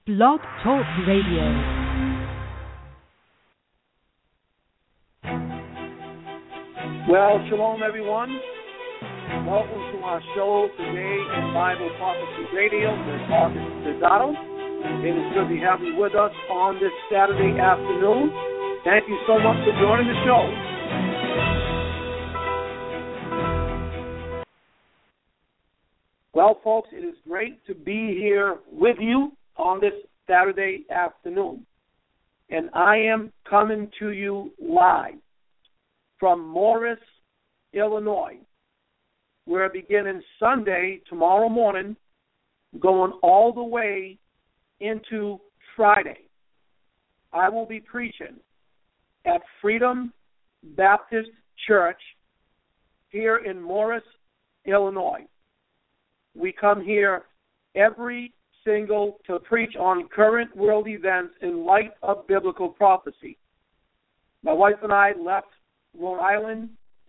Blog Talk Radio. Well, shalom, everyone. Welcome to our show today in Bible Prophecy Radio with August Pizzotto. It is good to have you with us on this Saturday afternoon. Thank you so much for joining the show. Well, folks, it is great to be here with you on this Saturday afternoon. And I am coming to you live from Morris, Illinois. We're beginning Sunday, tomorrow morning, going all the way into Friday. I will be preaching at Freedom Baptist Church here in Morris, Illinois. We come here every single to preach on current world events in light of biblical prophecy. My wife and I left Rhode Island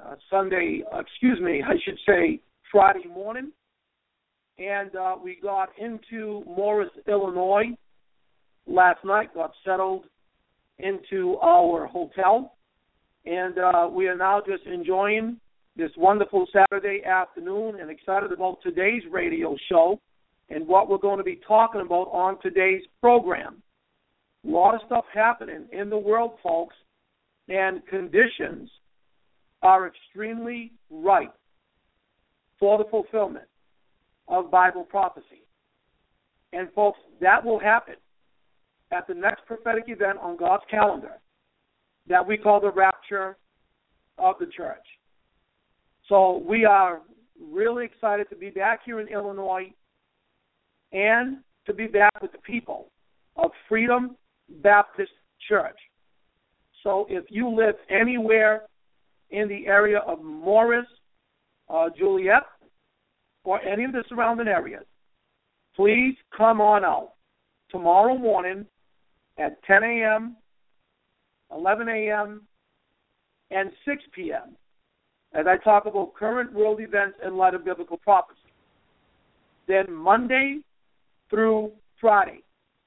Friday morning, and we got into Morris, Illinois last night, got settled into our hotel, and we are now just enjoying this wonderful Saturday afternoon and excited about today's radio show and what we're going to be talking about on today's program. A lot of stuff happening in the world, folks, and conditions are extremely ripe for the fulfillment of Bible prophecy. And, folks, that will happen at the next prophetic event on God's calendar that we call the rapture of the church. So we are really excited to be back here in Illinois and to be back with the people of Freedom Baptist Church. So if you live anywhere in the area of Morris, Juliet, or any of the surrounding areas, please come on out tomorrow morning at 10 a.m., 11 a.m., and 6 p.m. as I talk about current world events in light of biblical prophecy. Then Monday through Friday,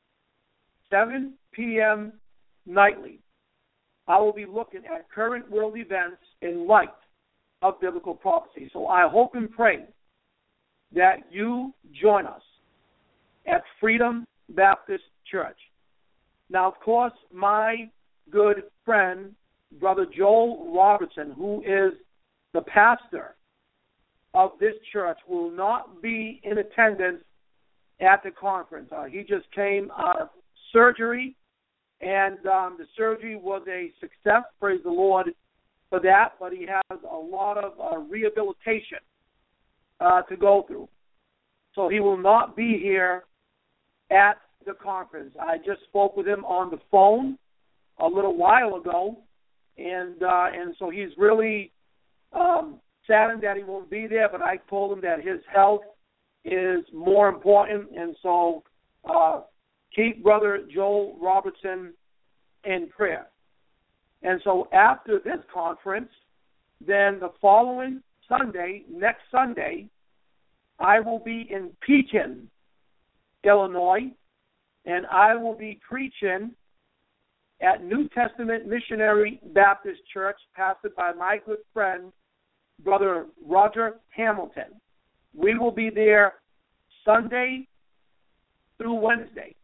7 p.m. nightly, I will be looking at current world events in light of biblical prophecy. So I hope and pray that you join us at Freedom Baptist Church. Now, of course, my good friend, Brother Joel Robertson, who is the pastor of this church, will not be in attendance at the conference. He just came out of surgery, and the surgery was a success, praise the Lord for that, but he has a lot of rehabilitation to go through. So he will not be here at the conference. I just spoke with him on the phone a little while ago, and so he's really saddened that he won't be there, but I told him that his health is more important, and so keep Brother Joel Robertson in prayer. And so after this conference, then the following Sunday, next Sunday, I will be in Pekin, Illinois, and I will be preaching at New Testament Missionary Baptist Church, pastored by my good friend, Brother Roger Hamilton. We will be there Sunday through Wednesday.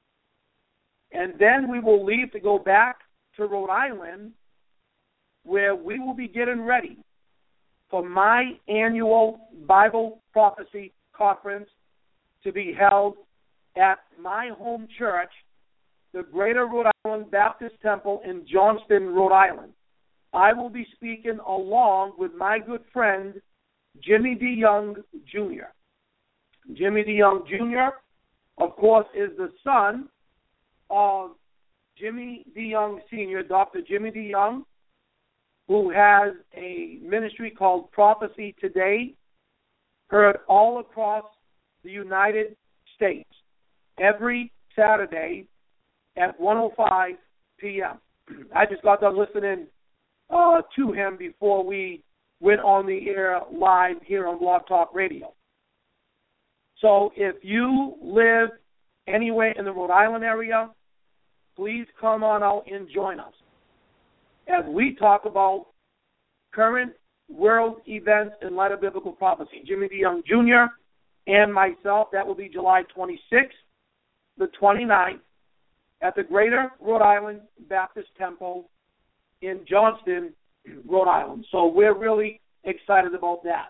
And then we will leave to go back to Rhode Island, where we will be getting ready for my annual Bible Prophecy Conference to be held at my home church, the Greater Rhode Island Baptist Temple in Johnston, Rhode Island. I will be speaking along with my good friend, Jimmy DeYoung Jr. Jimmy DeYoung Jr., of course, is the son of Jimmy DeYoung Sr., Dr. Jimmy DeYoung, who has a ministry called Prophecy Today, heard all across the United States every Saturday at 1:05 p.m. I just got done listening to him before we went on the air live here on Blog Talk Radio. So if you live anywhere in the Rhode Island area, please come on out and join us as we talk about current world events in light of biblical prophecy. Jimmy DeYoung Jr. and myself, that will be July 26th, the 29th, at the Greater Rhode Island Baptist Temple in Johnston, Rhode Island. So we're really excited about that.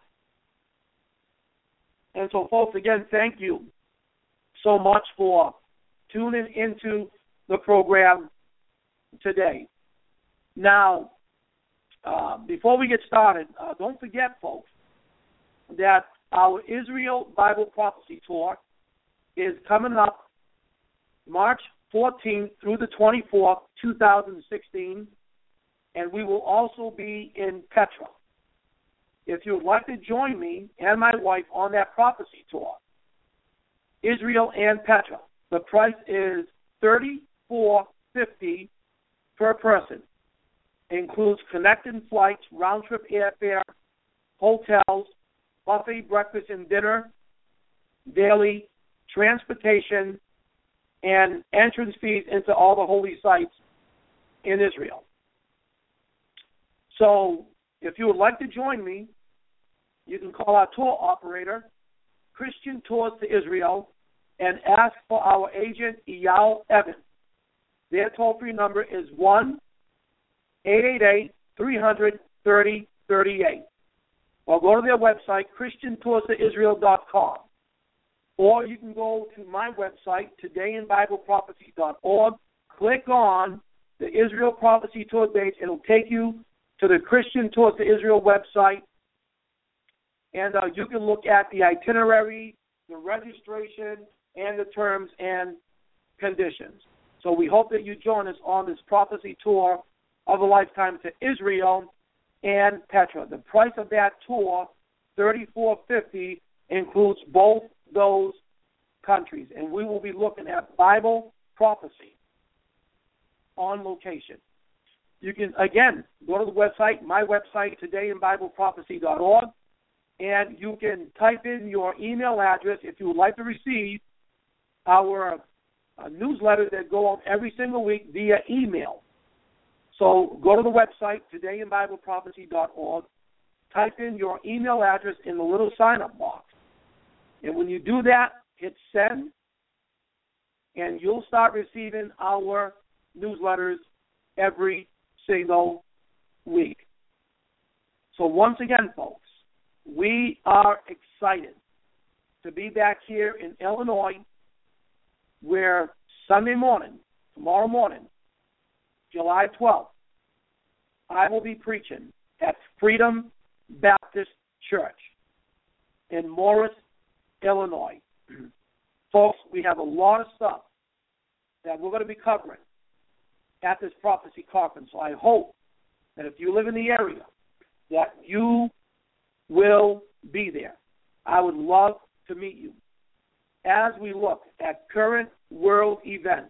And so, folks, again, thank you so much for tuning into the program today. Now, before we get started, don't forget, folks, that our Israel Bible Prophecy Tour is coming up March 14th through the 24th, 2016, and we will also be in Petra. If you would like to join me and my wife on that prophecy tour, Israel and Petra, the price is $34.50 per person. It includes connecting flights, round-trip airfare, hotels, buffet breakfast and dinner, daily transportation, and entrance fees into all the holy sites in Israel. So if you would like to join me, you can call our tour operator, Christian Tours to Israel, and ask for our agent, Eyal Evans. Their toll-free number is 1-888-300-3038. Or go to their website, ChristianToursToIsrael.com. Or you can go to my website, todayinbibleprophecy.org, click on the Israel Prophecy Tour page. It'll take you to the Christian Tours to Israel website, and you can look at the itinerary, the registration, and the terms and conditions. So we hope that you join us on this prophecy tour of a lifetime to Israel and Petra. The price of that tour, $34.50, includes both those countries, and we will be looking at Bible prophecy on location. You can, again, go to the website, my website, todayinbibleprophecy.org, and you can type in your email address if you would like to receive our newsletters that go out every single week via email. So go to the website, todayinbibleprophecy.org, type in your email address in the little sign-up box. And when you do that, hit send, and you'll start receiving our newsletters every single week. So once again, folks, we are excited to be back here in Illinois, where Sunday morning, tomorrow morning, July 12th, I will be preaching at Freedom Baptist Church in Morris, Illinois. Folks, we have a lot of stuff that we're going to be covering at this prophecy conference. So I hope that if you live in the area, that you will be there. I would love to meet you as we look at current world events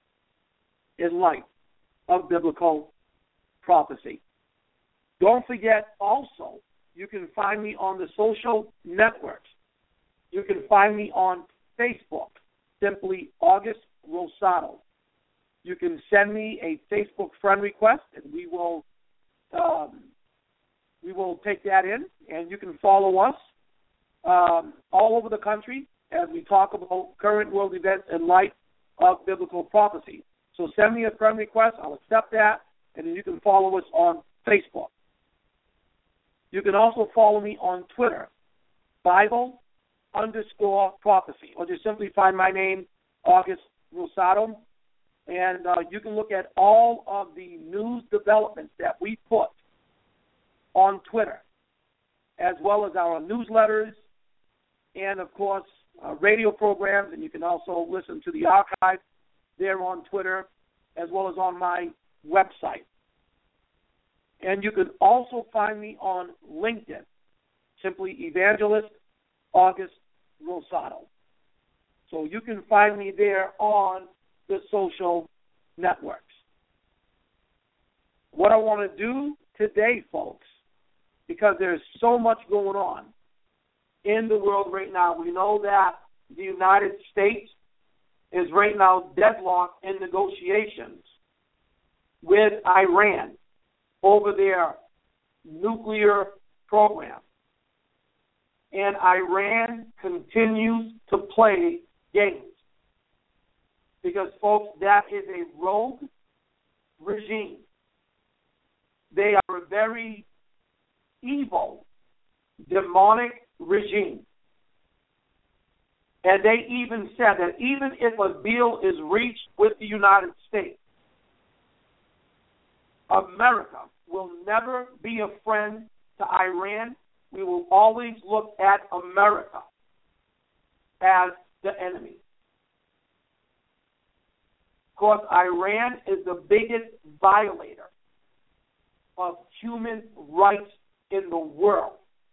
in light of biblical prophecy. Don't forget also, you can find me on the social networks. You can find me on Facebook, simply August Rosado. You can send me a Facebook friend request, and we will take that in, and you can follow us all over the country as we talk about current world events in light of biblical prophecy. So send me a friend request. I'll accept that, and then you can follow us on Facebook. You can also follow me on Twitter, Bible_prophecy, or just simply find my name, August Rosado, and you can look at all of the news developments that we put on Twitter, as well as our newsletters and, of course, radio programs, and you can also listen to the archive there on Twitter, as well as on my website. And you can also find me on LinkedIn, simply Evangelist August Rosado. So you can find me there on the social networks. What I want to do today, folks, because there's so much going on in the world right now. We know that the United States is right now deadlocked in negotiations with Iran over their nuclear program. And Iran continues to play games. Because, folks, that is a rogue regime. They are a very evil, demonic regime. And they even said that even if a deal is reached with the United States, America will never be a friend to Iran. We will always look at America as the enemy. Of course, Iran is the biggest violator of human rights in the world.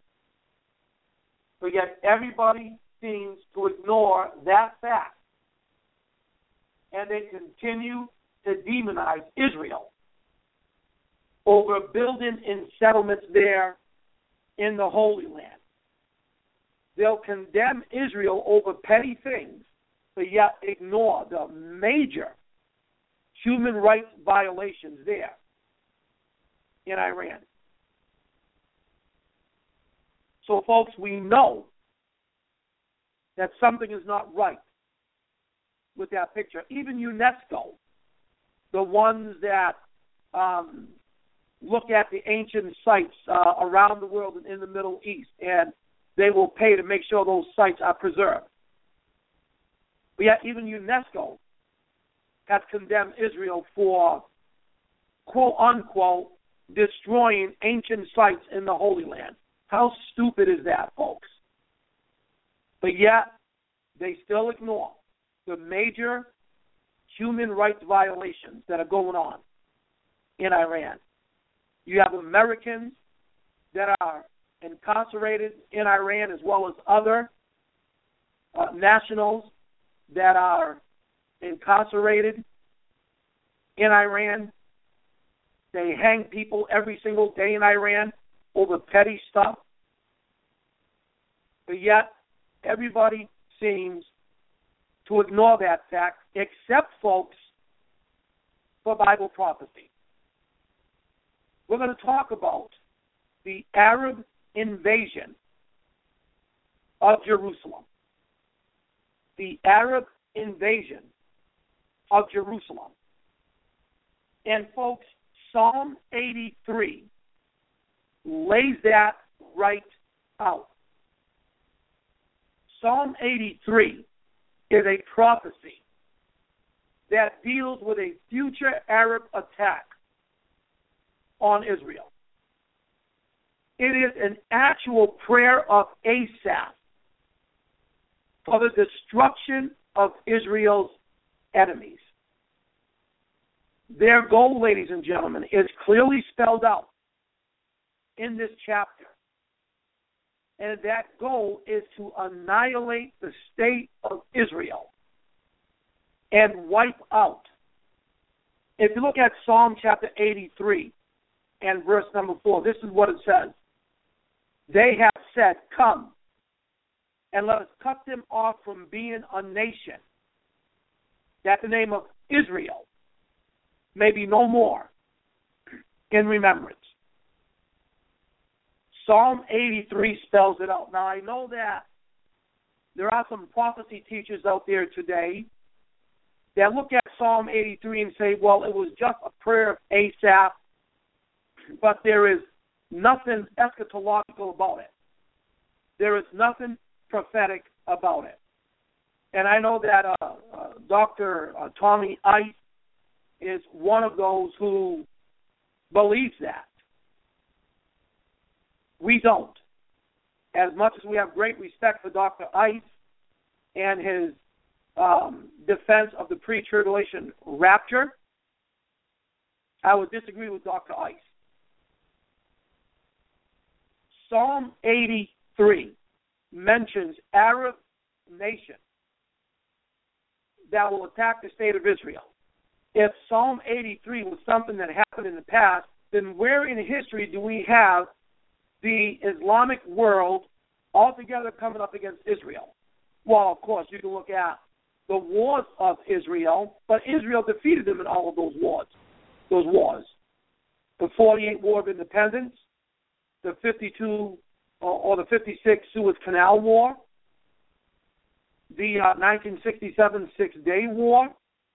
But yet everybody seems to ignore that fact. And they continue to demonize Israel over building in settlements there in the Holy Land. They'll condemn Israel over petty things, but yet ignore the major human rights violations there in Iran. So, folks, we know that something is not right with that picture. Even UNESCO, the ones that look at the ancient sites around the world and in the Middle East, and they will pay to make sure those sites are preserved. But yet even UNESCO has condemned Israel for, quote unquote, destroying ancient sites in the Holy Land. How stupid is that, folks? But yet they still ignore the major human rights violations that are going on in Iran. You have Americans that are incarcerated in Iran, as well as other nationals that are incarcerated in Iran. They hang people every single day in Iran over petty stuff. But yet, everybody seems to ignore that fact, except, folks, for Bible prophecy. We're going to talk about the Arab invasion of Jerusalem. The Arab invasion of Jerusalem. And, folks, Psalm 83 lays that right out. Psalm 83 is a prophecy that deals with a future Arab attack on Israel. It is an actual prayer of Asaph for the destruction of Israel's enemies. Their goal, ladies and gentlemen, is clearly spelled out in this chapter. And that goal is to annihilate the state of Israel and wipe out. If you look at Psalm chapter 83 and verse number 4, this is what it says. They have said, come, and let us cut them off from being a nation, that the name of Israel may be no more in remembrance. Psalm 83 spells it out. Now, I know that there are some prophecy teachers out there today that look at Psalm 83 and say, well, it was just a prayer of Asaph, but there is nothing eschatological about it. There is nothing prophetic about it. And I know that Dr. Tommy Ice is one of those who believes that. We don't. As much as we have great respect for Dr. Ice and his defense of the pre-tribulation rapture, I would disagree with Dr. Ice. Psalm 83 mentions Arab nations that will attack the state of Israel. If Psalm 83 was something that happened in the past, then where in history do we have the Islamic world altogether coming up against Israel? Well, of course, you can look at the wars of Israel, but Israel defeated them in all of those wars. The 48 War of Independence, the 52 or the 56 Suez Canal War, the 1967 Six-Day War,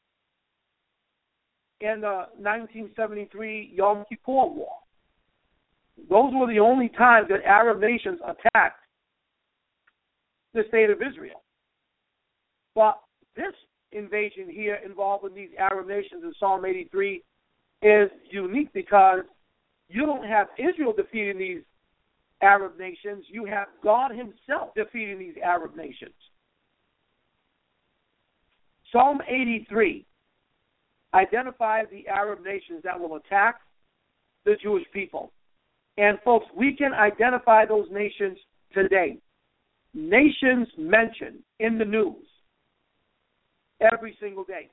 and the 1973 Yom Kippur War. Those were the only times that Arab nations attacked the state of Israel. But this invasion here involving these Arab nations in Psalm 83 is unique because you don't have Israel defeating these Arab nations. You have God himself defeating these Arab nations. Psalm 83 identifies the Arab nations that will attack the Jewish people. And, folks, we can identify those nations today. Nations mentioned in the news every single day.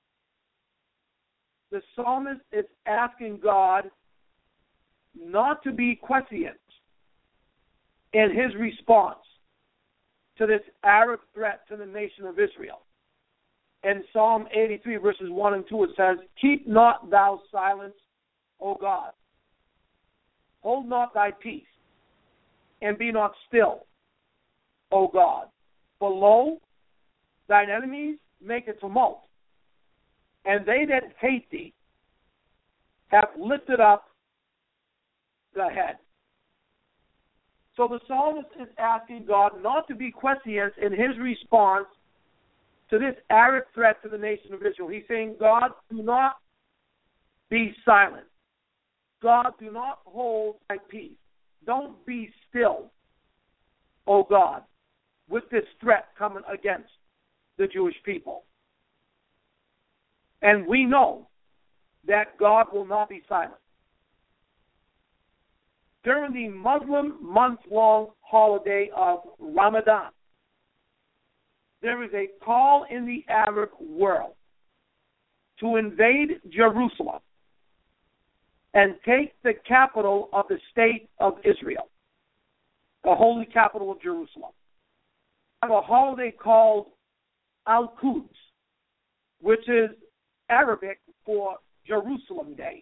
The psalmist is asking God not to be quiescent in his response to this Arab threat to the nation of Israel. In Psalm 83, verses 1 and 2, it says, "Keep not thou silence, O God. Hold not thy peace, and be not still, O God. For lo, thine enemies make a tumult, and they that hate thee have lifted up the head." So the psalmist is asking God not to be quiescent in his response to this Arab threat to the nation of Israel. He's saying, God, do not be silent. God, do not hold thy peace. Don't be still, O God, with this threat coming against the Jewish people. And we know that God will not be silent. During the Muslim month-long holiday of Ramadan, there is a call in the Arab world to invade Jerusalem and take the capital of the state of Israel, the holy capital of Jerusalem. We have a holiday called Al-Quds, which is Arabic for Jerusalem Day.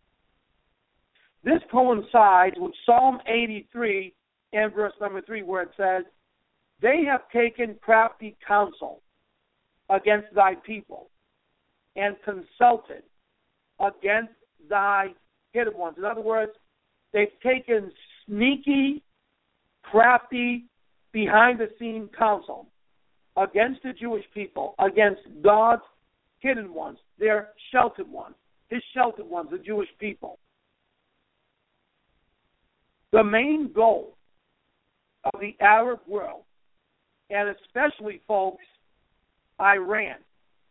This coincides with Psalm 83 and verse number 3, where it says, "They have taken crafty counsel against thy people and consulted against thy hidden ones." In other words, they've taken sneaky, crafty, behind-the-scene counsel against the Jewish people, against God's hidden ones, their sheltered ones, his sheltered ones, the Jewish people. The main goal of the Arab world, and especially, folks, Iran,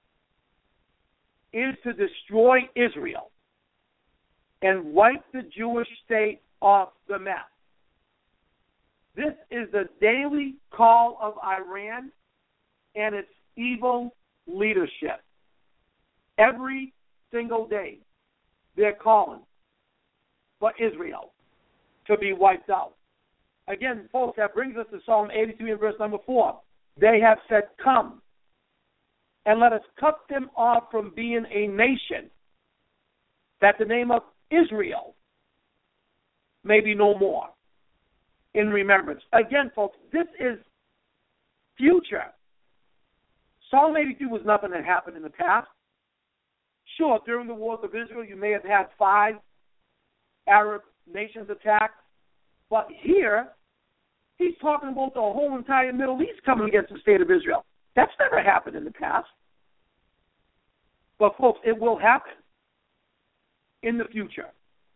is to destroy Israel and wipe the Jewish state off the map. This is the daily call of Iran and its evil leadership. Every single day, they're calling for Israel to be wiped out. Again, folks, that brings us to Psalm 83 and verse number 4. They have said, "Come, and let us cut them off from being a nation, that the name of Israel may be no more in remembrance." Again, folks, this is future. Psalm 83 was nothing that happened in the past. Sure, during the wars of Israel, you may have had 5 Arab nations attacked, but here, he's talking about the whole entire Middle East coming against the state of Israel. That's never happened in the past. But, folks, it will happen in the future.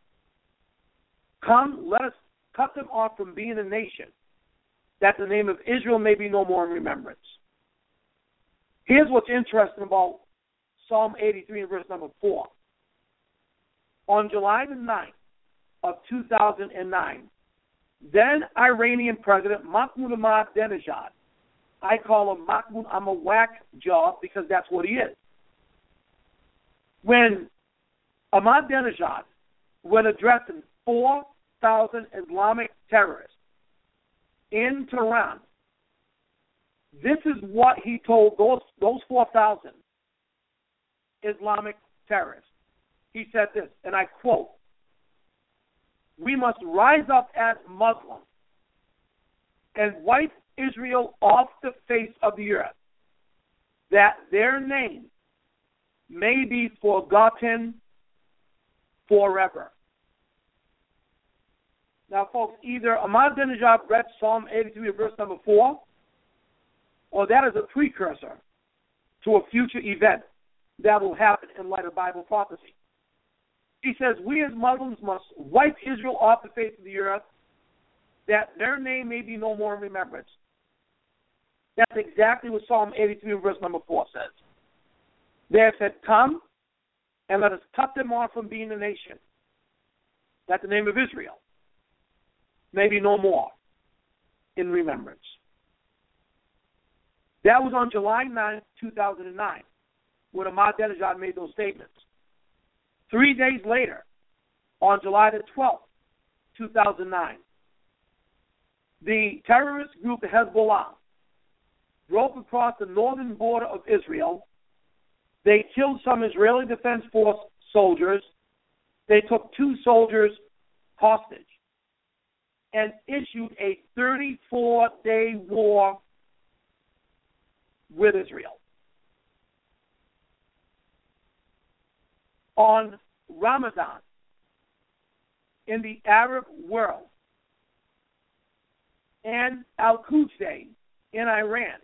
Come, let us cut them off from being a nation, that the name of Israel may be no more in remembrance. Here's what's interesting about Psalm 83 and verse number 4. On July the 9th of 2009, then Iranian President Mahmoud Ahmadinejad, I call him Mahmoud, I'm a whack job because that's what he is. When Ahmadinejad was addressing 4,000 Islamic terrorists in Tehran, This is what he told those 4,000 Islamic terrorists. He said this, and I quote, "We must rise up as Muslims and wipe Israel off the face of the earth, that their name may be forgotten forever." Now, folks, either Ahmadinejad read Psalm 83, verse number 4, or that is a precursor to a future event that will happen in light of Bible prophecy. He says, "We as Muslims must wipe Israel off the face of the earth, that their name may be no more in remembrance." That's exactly what Psalm 83, verse number 4 says. They have said, "Come, and let us cut them off from being a nation, that the name of Israel may be no more in remembrance." That was on July 9, 2009, when Ahmadinejad made those statements. 3 days later, on July the 12th, 2009, the terrorist group Hezbollah broke across the northern border of Israel. They killed some Israeli Defense Force soldiers. They took 2 soldiers hostage and issued a 34-day war with Israel. On Ramadan, in the Arab world, and Al-Quds Day in Iran,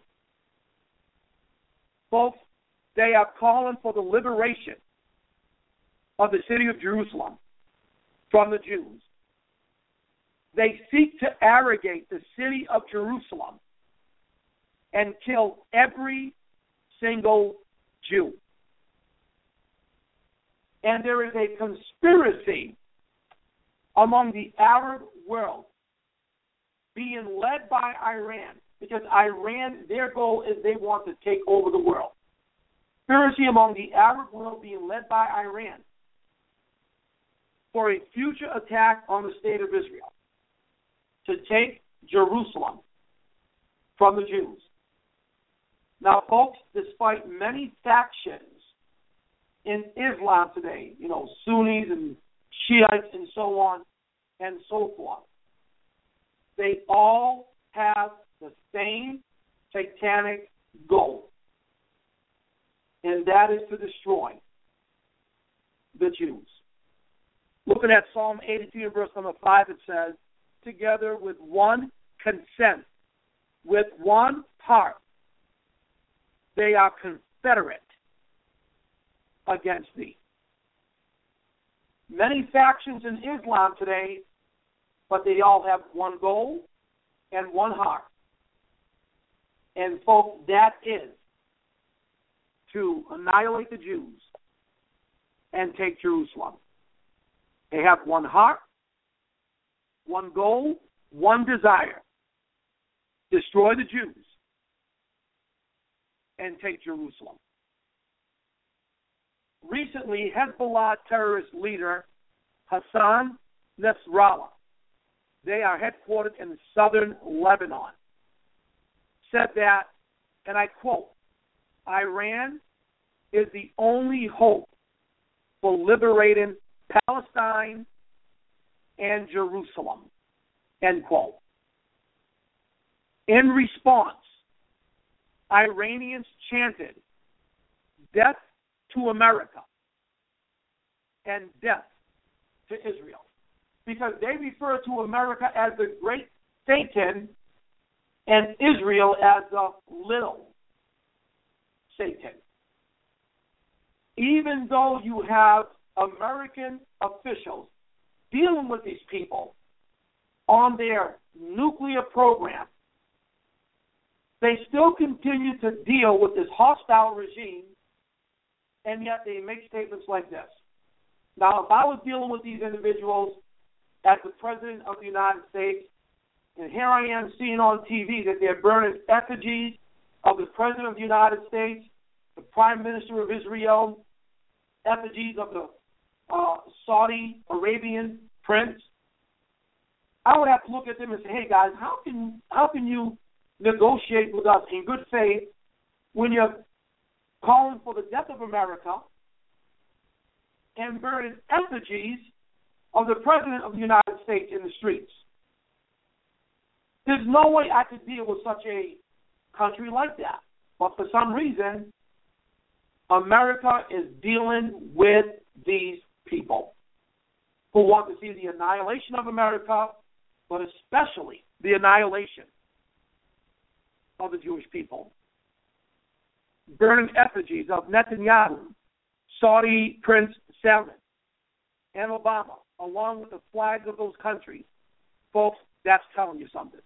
folks, they are calling for the liberation of the city of Jerusalem from the Jews. They seek to arrogate the city of Jerusalem and kill every single Jew. And there is a conspiracy among the Arab world being led by Iran, because Iran, their goal is they want to take over the world. Conspiracy among the Arab world being led by Iran for a future attack on the state of Israel to take Jerusalem from the Jews. Now, folks, despite many factions in Islam today, Sunnis and Shiites and so on and so forth, they all have the same satanic goal, and that is to destroy the Jews. Looking at Psalm 82 and verse number 5, it says, "Together with one consent, with one heart, they are confederate against thee." Many factions in Islam today, but they all have one goal and one heart. And folks, that is to annihilate the Jews and take Jerusalem. They have one heart, one goal, one desire: destroy the Jews and take Jerusalem. Recently, Hezbollah terrorist leader Hassan Nasrallah, they are headquartered in southern Lebanon, said that, and I quote, "Iran is the only hope for liberating Palestine and Jerusalem," end quote. In response, Iranians chanted, "Death to America and death to Israel," because they refer to America as the great Satan and Israel as the little Satan. Even though you have American officials dealing with these people on their nuclear program, they still continue to deal with this hostile regime, and yet they make statements like this. Now, if I was dealing with these individuals as the President of the United States, and here I am seeing on TV that they're burning effigies of the President of the United States, the Prime Minister of Israel, effigies of the Saudi Arabian prince, I would have to look at them and say, "Hey guys, how can you negotiate with us in good faith when you're calling for the death of America and burning effigies of the President of the United States in the streets? There's no way I could deal with such a country like that. But for some reason, America is dealing with these people who want to see the annihilation of America, but especially the annihilation of the Jewish people. Burning effigies of Netanyahu, Saudi Prince Salman, and Obama, along with the flags of those countries. Folks, that's telling you something.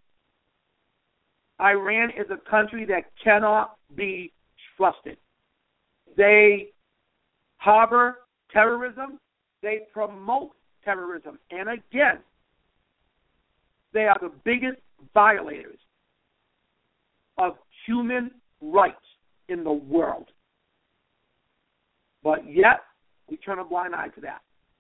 Iran is a country that cannot be trusted. They harbor terrorism. They promote terrorism. And again, they are the biggest violators of human rights in the world. But yet, we turn a blind eye to that.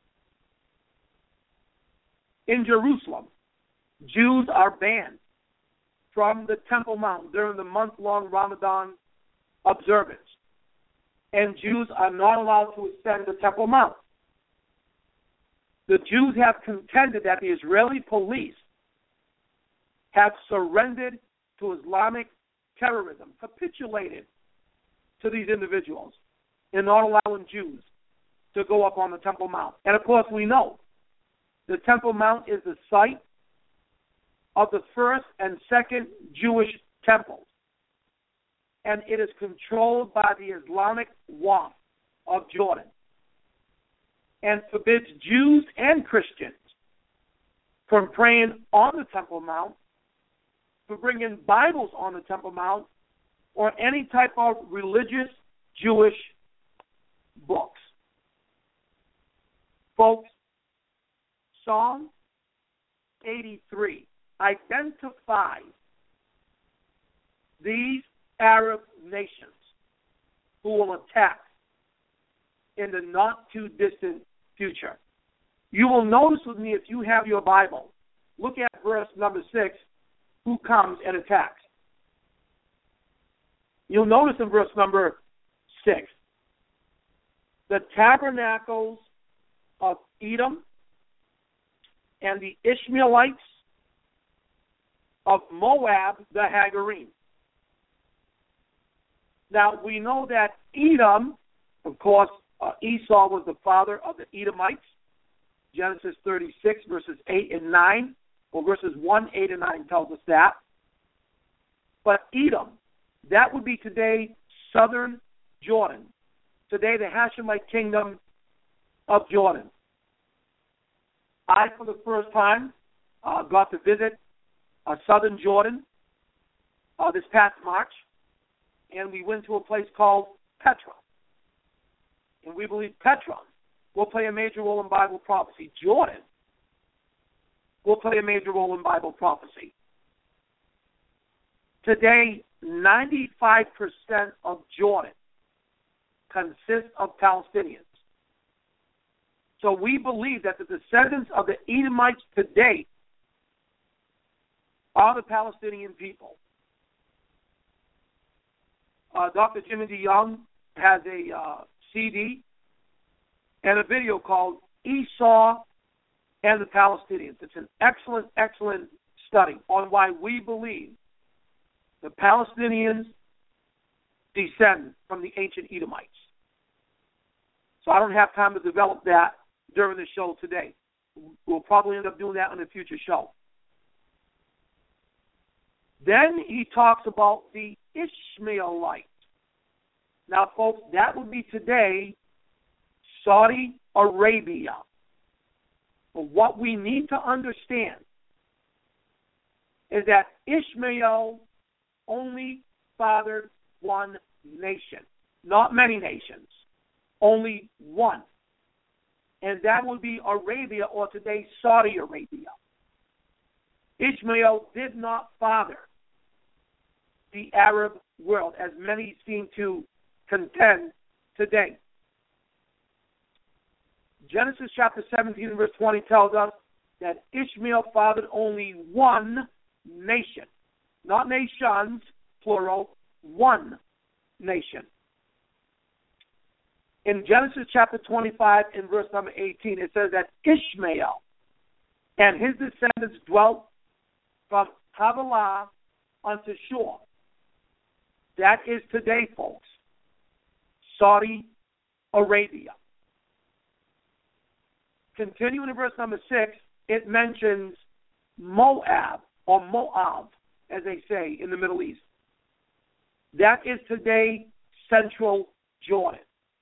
In Jerusalem, Jews are banned from the Temple Mount during the month-long Ramadan observance. And Jews are not allowed to ascend the Temple Mount. The Jews have contended that the Israeli police have surrendered to Islamic terrorism, capitulated to these individuals, and not allowing Jews to go up on the Temple Mount. And of course, we know the Temple Mount is the site of the first and second Jewish temples, and it is controlled by the Islamic Waqf of Jordan, and forbids Jews and Christians from praying on the Temple Mount, for bringing Bibles on the Temple Mount, or any type of religious Jewish books. Folks, Psalm 83 identifies these Arab nations who will attack in the not-too-distant future. You will notice with me, if you have your Bible, look at verse number 6, who comes and attacks. You'll notice in verse number 6, the tabernacles of Edom and the Ishmaelites of Moab, the Hagarim. Now, we know that Edom, of course, Esau was the father of the Edomites, Genesis 36, verses 8 and 9, or verses 1, 8, and 9 tells us that. But Edom, that would be today southern Jordan, today the Hashemite kingdom of Jordan. I, for the first time, got to visit southern Jordan this past March, and we went to a place called Petra. And we believe Petra will play a major role in Bible prophecy. Jordan will play a major role in Bible prophecy. Today, 95% of Jordan consists of Palestinians. So we believe that the descendants of the Edomites today are the Palestinian people. Dr. Jimmy DeYoung has a CD and a video called Esau and the Palestinians. It's an excellent, excellent study on why we believe the Palestinians descend from the ancient Edomites. So I don't have time to develop that during the show today. We'll probably end up doing that in a future show. Then he talks about the Ishmaelites. Now, folks, that would be today Saudi Arabia. But what we need to understand is that Ishmael only fathered one nation, not many nations, only one. And that would be Arabia, or today Saudi Arabia. Ishmael did not father the Arab world, as many seem to contend today. Genesis chapter 17, verse 20 tells us that Ishmael fathered only one nation, not nations, plural, one nation. In Genesis chapter 25, in verse number 18, it says that Ishmael and his descendants dwelt from Havilah unto Shur. That is today, folks, Saudi Arabia. Continuing in verse number 6, it mentions Moab, or Moab, as they say in the Middle East. That is today central Jordan.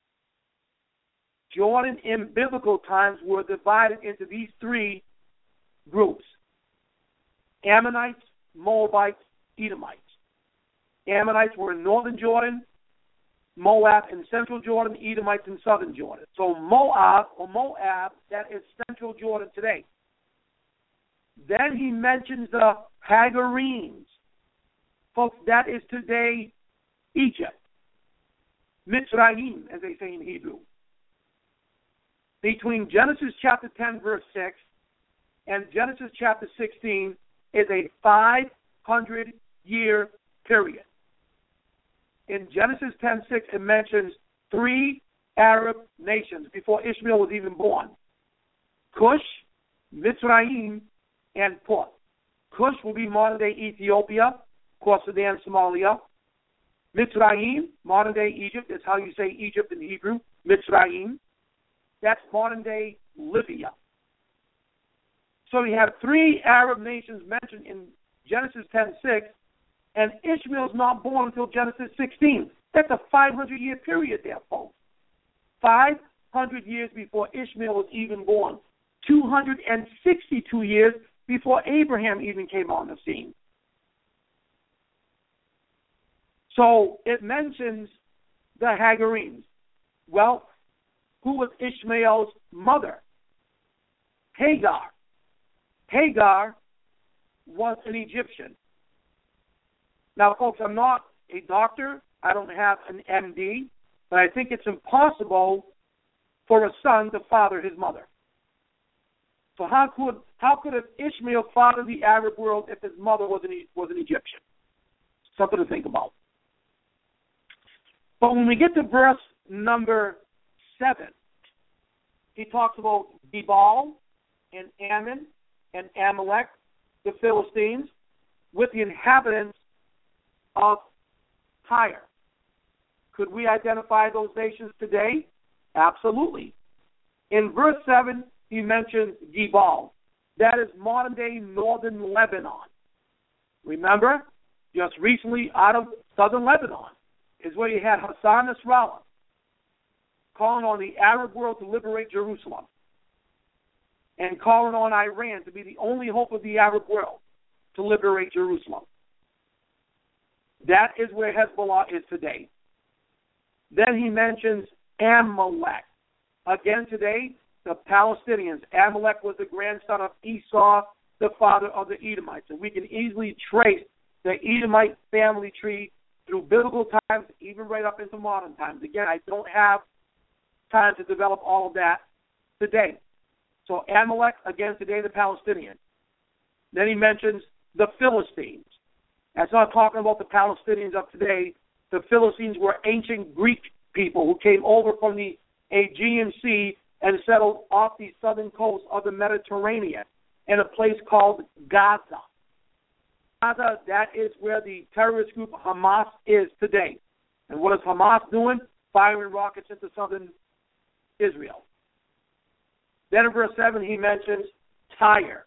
Jordan in biblical times were divided into these three groups: Ammonites, Moabites, Edomites. Ammonites were in northern Jordan, Moab in central Jordan, Edomites in southern Jordan. So Moab, that is central Jordan today. Then he mentions the Hagarenes. Folks, that is today Egypt. Mitzrayim, as they say in Hebrew. Between Genesis chapter 10, verse 6, and Genesis chapter 16 is a 500-year period. In Genesis 10:6, it mentions three Arab nations before Ishmael was even born: Cush, Mitzrayim, and Put. Cush will be modern-day Ethiopia, of course, Sudan, Somalia. Mitzrayim, modern-day Egypt, is how you say Egypt in Hebrew, Mitzrayim. That's modern-day Libya. So we have three Arab nations mentioned in Genesis 10:6, and Ishmael's not born until Genesis 16. That's a 500-year period there, folks. 500 years before Ishmael was even born. 262 years before Abraham even came on the scene. So it mentions the Hagarenes. Well, who was Ishmael's mother? Hagar. Hagar was an Egyptian. Now, folks, I'm not a doctor. I don't have an MD, but I think it's impossible for a son to father his mother. So how could Ishmael father the Arab world if his mother was an Egyptian? Something to think about. But when we get to verse number 7, he talks about Gebal and Ammon and Amalek, the Philistines, with the inhabitants of Tyre. Could we identify those nations today? Absolutely. In verse 7, he mentions Gebal. That is modern-day northern Lebanon. Remember, just recently out of southern Lebanon is where you had Hassan Nasrallah calling on the Arab world to liberate Jerusalem and calling on Iran to be the only hope of the Arab world to liberate Jerusalem. That is where Hezbollah is today. Then he mentions Amalek. Again today, the Palestinians. Amalek was the grandson of Esau, the father of the Edomites. And we can easily trace the Edomite family tree through biblical times, even right up into modern times. Again, I don't have time to develop all of that today. So Amalek, again today, the Palestinian. Then he mentions the Philistines. That's not talking about the Palestinians of today. The Philistines were ancient Greek people who came over from the Aegean Sea and settled off the southern coast of the Mediterranean in a place called Gaza. Gaza, that is where the terrorist group Hamas is today. And what is Hamas doing? Firing rockets into southern Israel. Then in verse 7, he mentions Tyre.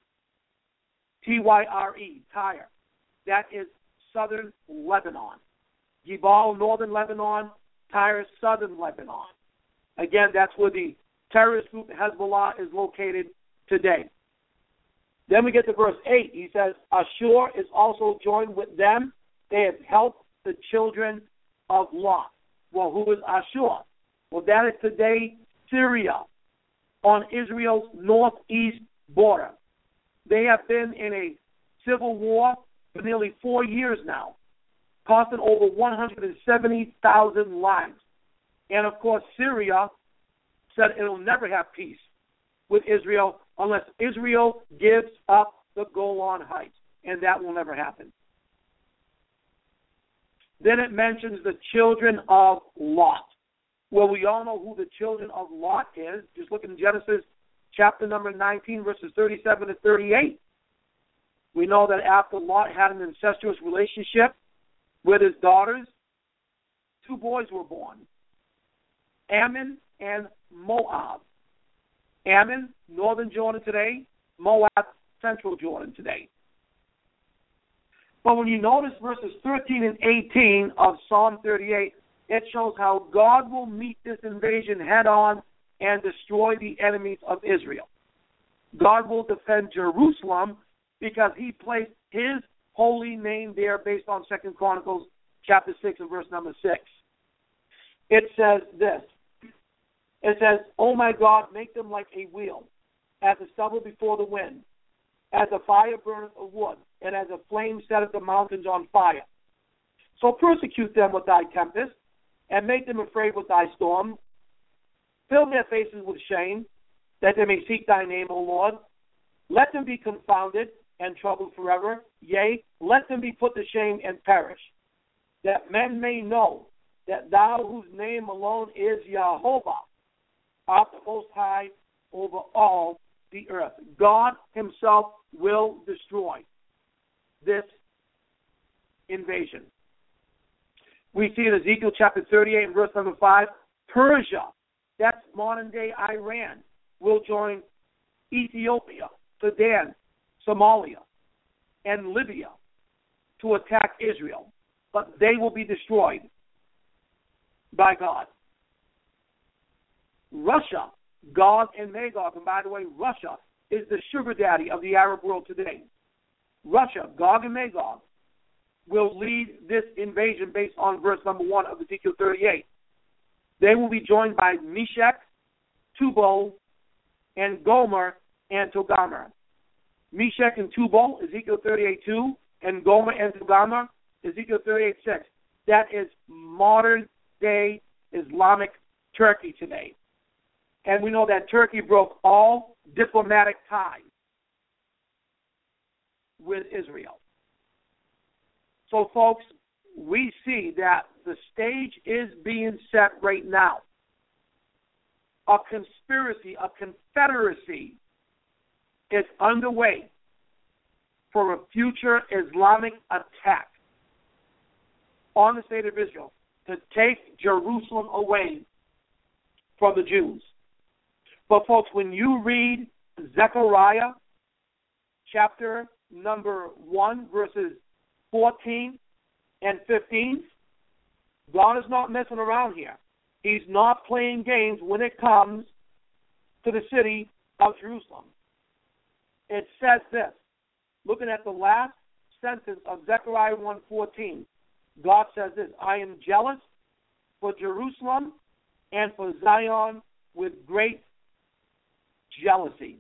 Tyre, Tyre. That is southern Lebanon. Gebal, northern Lebanon. Tyre, southern Lebanon. Again, that's where the terrorist group Hezbollah is located today. Then we get to verse 8. He says, Ashur is also joined with them. They have helped the children of Lot. Well, who is Ashur? Well, that is today Syria, on Israel's northeast border. They have been in a civil war for nearly 4 years now, costing over 170,000 lives. And, of course, Syria said it'll never have peace with Israel unless Israel gives up the Golan Heights, and that will never happen. Then it mentions the children of Lot. Well, we all know who the children of Lot is. Just look in Genesis chapter number 19, verses 37 to 38. We know that after Lot had an incestuous relationship with his daughters, 2 boys were born, Ammon and Moab. Ammon, northern Jordan today, Moab, central Jordan today. But when you notice verses 13 and 18 of Psalm 38, it shows how God will meet this invasion head on and destroy the enemies of Israel. God will defend Jerusalem because he placed his holy name there based on 2 Chronicles chapter 6 and verse number 6. It says this. It says, "Oh my God, make them like a wheel, as a stubble before the wind, as a fire burneth a wood, and as a flame setteth the mountains on fire. So persecute them with thy tempest, and make them afraid with thy storm. Fill their faces with shame, that they may seek thy name, O Lord. Let them be confounded and troubled forever. Yea, let them be put to shame and perish, that men may know that thou, whose name alone is Jehovah, art the most high over all the earth." God himself will destroy this invasion. We see in Ezekiel chapter 38 and verse number 5, Persia, that's modern-day Iran, will join Ethiopia, Sudan, Somalia, and Libya to attack Israel. But they will be destroyed by God. Russia, Gog and Magog, and by the way, Russia is the sugar daddy of the Arab world today. Russia, Gog and Magog, will lead this invasion based on verse number 1 of Ezekiel 38. They will be joined by Meshech, Tubal, and Gomer and Togarmah. Meshech and Tubal, Ezekiel 38:2, and Gomer and Togarmah, Ezekiel 38:6. That is modern-day Islamic Turkey today. And we know that Turkey broke all diplomatic ties with Israel. So, folks, we see that the stage is being set right now. A conspiracy, a confederacy is underway for a future Islamic attack on the state of Israel to take Jerusalem away from the Jews. But, folks, when you read Zechariah chapter number 1, verses 14 and 15, God is not messing around here. He's not playing games when it comes to the city of Jerusalem. It says this, looking at the last sentence of Zechariah 1:14, God says this, "I am jealous for Jerusalem and for Zion with great jealousy."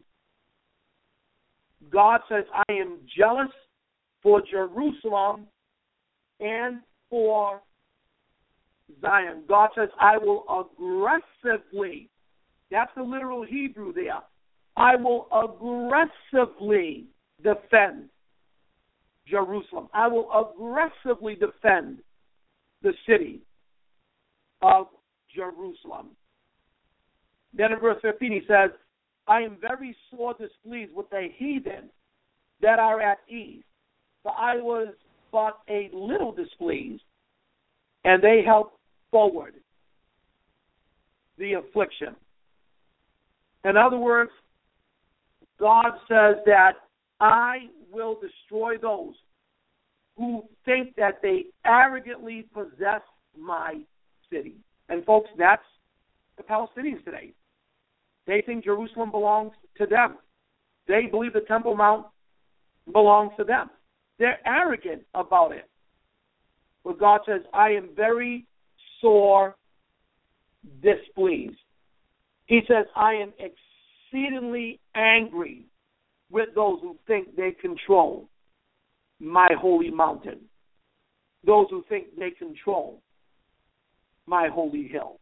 God says, "I am jealous for Jerusalem and for Zion." God says, "I will aggressively," that's the literal Hebrew there, "I will aggressively defend Jerusalem. I will aggressively defend the city of Jerusalem." Then in verse 15 he says, "I am very sore displeased with the heathen that are at ease, for I was but a little displeased, and they helped forward the affliction." In other words, God says that I will destroy those who think that they arrogantly possess my city. And folks, that's the Palestinians today. They think Jerusalem belongs to them. They believe the Temple Mount belongs to them. They're arrogant about it. But God says, "I am very sore displeased." He says, "I am exceedingly angry with those who think they control my holy mountain, those who think they control my holy hill."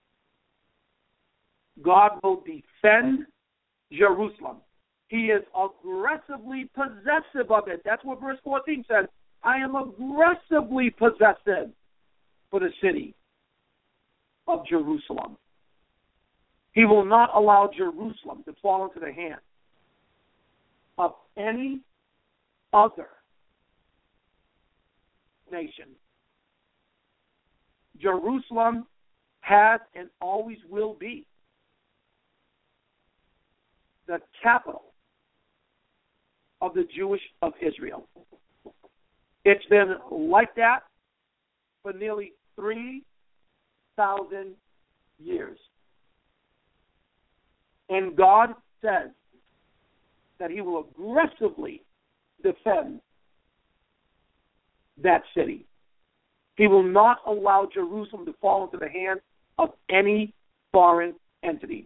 God will defend Jerusalem. He is aggressively possessive of it. That's what verse 14 says. "I am aggressively possessive for the city of Jerusalem. He will not allow Jerusalem to fall into the hands of any other nation. Jerusalem has and always will be the capital of the Jewish of Israel. It's been like that for nearly 3,000 years. And God says that he will aggressively defend that city. He will not allow Jerusalem to fall into the hands of any foreign entity.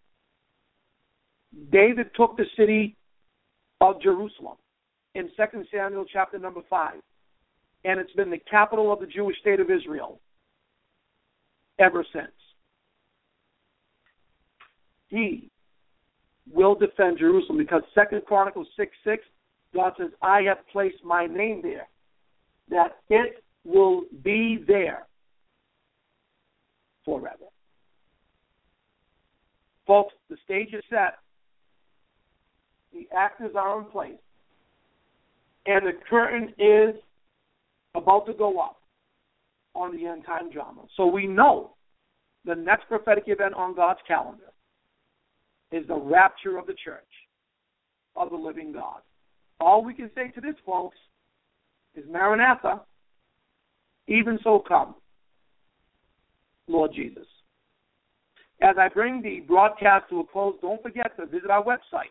David took the city of Jerusalem in 2 Samuel chapter number 5, and it's been the capital of the Jewish state of Israel ever since. He will defend Jerusalem because 2 Chronicles 6:6, God says, I have placed my name there, that it will be there forever. Folks, the stage is set. The actors are in place. And the curtain is about to go up on the end time drama. So we know the next prophetic event on God's calendar is the rapture of the church of the living God. All we can say to this, folks, is Maranatha, even so come, Lord Jesus. As I bring the broadcast to a close, don't forget to visit our website,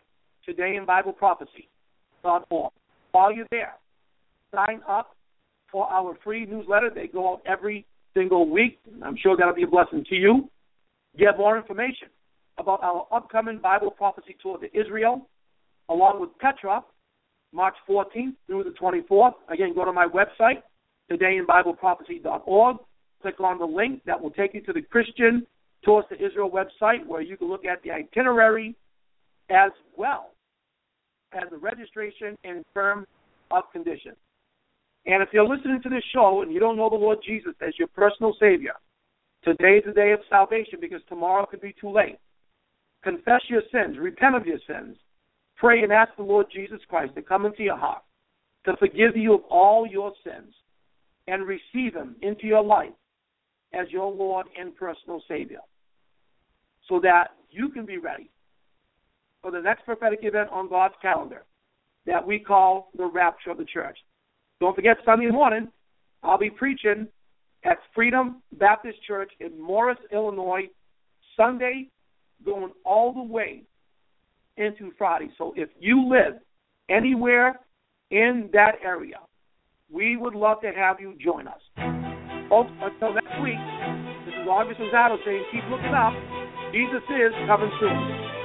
todayinbibleprophecy.org. While you're there, sign up for our free newsletter. They go out every single week. I'm sure that'll be a blessing to you. Get more information about our upcoming Bible prophecy tour to Israel, along with Petra, March 14th through the 24th. Again, go to my website, todayinbibleprophecy.org. Click on the link that will take you to the Christian Tours to Israel website, where you can look at the itinerary as well as the registration and term of condition. And if you're listening to this show and you don't know the Lord Jesus as your personal Savior, today is the day of salvation because tomorrow could be too late. Confess your sins, repent of your sins, pray and ask the Lord Jesus Christ to come into your heart, to forgive you of all your sins, and receive him into your life as your Lord and personal Savior, so that you can be ready for the next prophetic event on God's calendar that we call the rapture of the church. Don't forget, Sunday morning, I'll be preaching at Freedom Baptist Church in Morris, Illinois, Sunday going all the way into Friday. So if you live anywhere in that area, we would love to have you join us. Folks, until next week, this is August Rosado saying keep looking up. Jesus is coming soon.